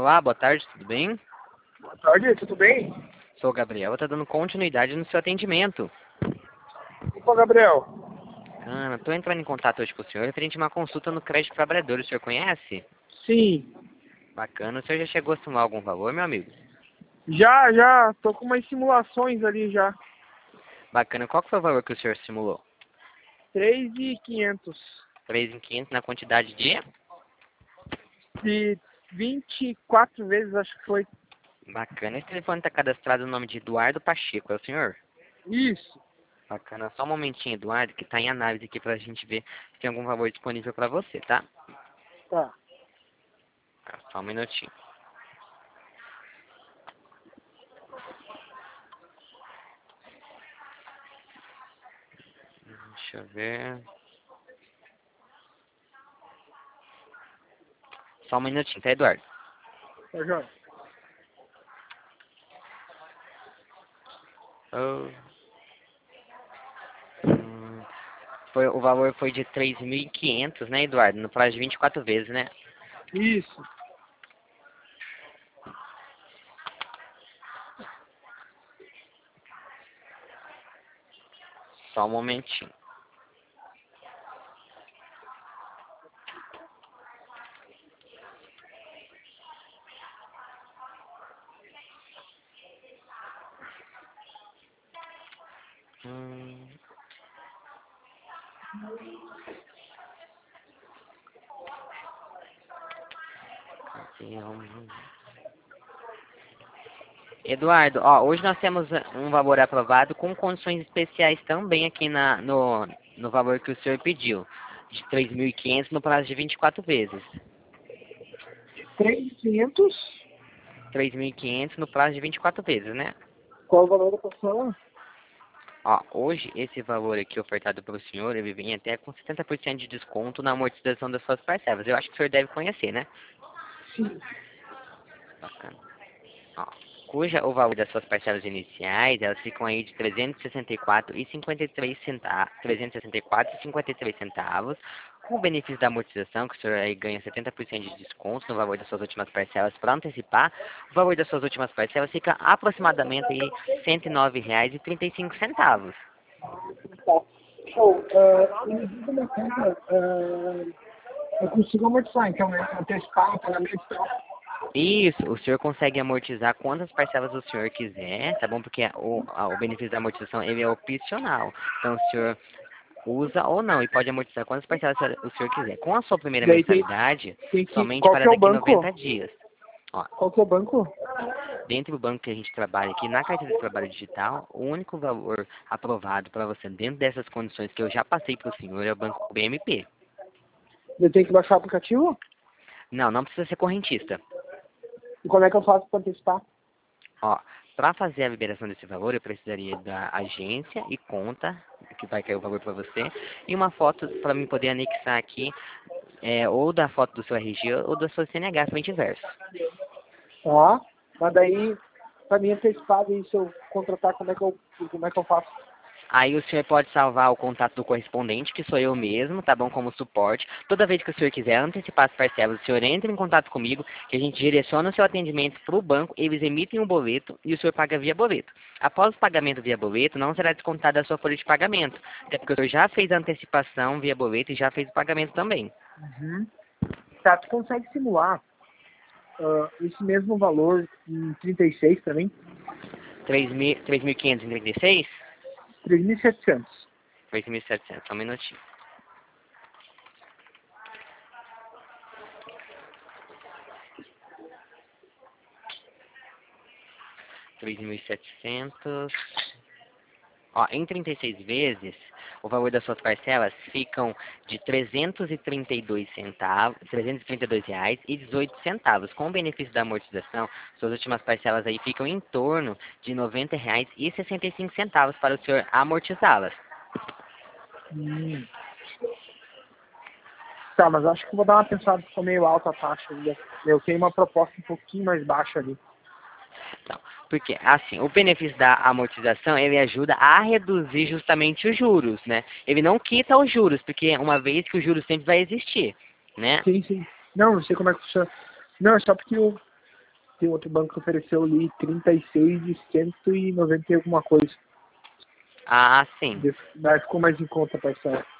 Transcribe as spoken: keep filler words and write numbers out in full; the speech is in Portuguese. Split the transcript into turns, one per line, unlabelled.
Olá, boa tarde, tudo bem?
Boa tarde, tudo bem?
Sou o Gabriel, está dando continuidade no seu atendimento.
Opa, Gabriel.
Ana, estou entrando em contato hoje com o senhor referente a uma consulta no crédito trabalhador. O senhor conhece?
Sim,
Bacana. O senhor já chegou a simular algum valor, meu amigo?
já, já, tô com umas simulações ali já.
Bacana. Qual que foi o valor que o senhor simulou?
três mil e quinhentos
três mil e quinhentos na quantidade de...
de vinte e quatro vezes, acho que foi.
Bacana. Esse telefone está cadastrado no nome de Eduardo Pacheco, é o senhor?
Isso.
Bacana. Só um momentinho, Eduardo, que está em análise aqui para a gente ver se tem algum valor disponível para você, tá?
Tá.
Tá, só um minutinho. Deixa eu ver... Só um minutinho, tá, Eduardo?
Tá, João.
Oh. Hum, foi, o valor foi de três mil e quinhentos, né, Eduardo? No prazo de vinte e quatro vezes, né?
Isso.
Só um momentinho. Hum. Eduardo, ó, hoje nós temos um valor aprovado com condições especiais também aqui na, no, no valor que o senhor pediu, de três mil e quinhentos no prazo de vinte e quatro vezes.
três mil e quinhentos.
três mil e quinhentos no prazo de vinte e quatro vezes, né?
Qual o valor da parcela?
Ó, hoje esse valor aqui ofertado pelo senhor, ele vem até com setenta por cento de desconto na amortização das suas parcelas. Eu acho que o senhor deve conhecer, né?
Sim.
Bacana. Ó, cuja o valor das suas parcelas iniciais, elas ficam aí de trezentos e sessenta e quatro reais e cinquenta e três centavos, trezentos e sessenta e quatro reais e cinquenta e três centavos, com o benefício da amortização, que o senhor aí ganha setenta por cento de desconto no valor das suas últimas parcelas para antecipar, o valor das suas últimas parcelas fica aproximadamente aí cento e nove reais e trinta e cinco centavos.
Tá. Show. Uh, me diz uma coisa, uh, eu consigo amortizar, então, né? Antecipar o pagamento e tal.
Isso, o senhor consegue amortizar quantas parcelas o senhor quiser, tá bom? Porque o, a- o benefício da amortização, ele é opcional. Então, o senhor usa ou não, e pode amortizar quantas parcelas o senhor quiser. Com a sua primeira
Daí tem,
mensalidade,
tem que...
somente
Qual que
para
é o
daqui a
banco?
noventa dias. Ó,
Qual que é o banco?
dentro do banco que a gente trabalha aqui, na carteira de trabalho digital, o único valor aprovado para você, dentro dessas condições que eu já passei para o senhor, é o banco B M P.
Eu tenho que baixar o aplicativo?
Não, não precisa ser correntista.
E como é que eu faço para antecipar?
Ó, para fazer a liberação desse valor, eu precisaria da agência e conta, que vai cair o valor para você, e uma foto para mim poder anexar aqui, é, ou da foto do seu R G ou da sua C N H, frente e verso.
Tá. Mas daí, pra mim antecipado, e se eu contratar, como é que eu, como é que eu faço?
Aí o senhor pode salvar o contato do correspondente, que sou eu mesmo, tá bom? Como suporte. Toda vez que o senhor quiser antecipar as parcelas, o senhor entra em contato comigo, que a gente direciona o seu atendimento para o banco, eles emitem um boleto e o senhor paga via boleto. Após o pagamento via boleto, não será descontada a sua folha de pagamento, até porque o senhor já fez a antecipação via boleto e já fez o pagamento também.
Uhum. Tá, tu consegue simular ah, esse mesmo valor em trinta e seis pra mim?
três mil e quinhentos e trinta e seis?
três mil e setecentos.
três mil e setecentos, só um minutinho. três mil e setecentos. Ó, em trinta e seis vezes, o valor das suas parcelas ficam de trezentos e trinta e dois centavos, trezentos e trinta e dois reais e dezoito centavos. Com o benefício da amortização, suas últimas parcelas aí ficam em torno de noventa reais e sessenta e cinco centavos para o senhor amortizá-las.
Hum. Tá, mas acho que eu vou dar uma pensada, ficou meio alta a taxa ainda. Eu tenho uma proposta um pouquinho mais baixa ali.
Então, porque, assim, o benefício da amortização, ele ajuda a reduzir justamente os juros, né? Ele não quita os juros, porque uma vez que o juros sempre vai existir, né?
Sim, sim. Não, não sei como é que funciona. Não, é só porque eu, tem outro banco que ofereceu ali trinta e seis de cento e noventa e alguma coisa.
Ah, sim.
Daí ficou mais em conta, parceiro.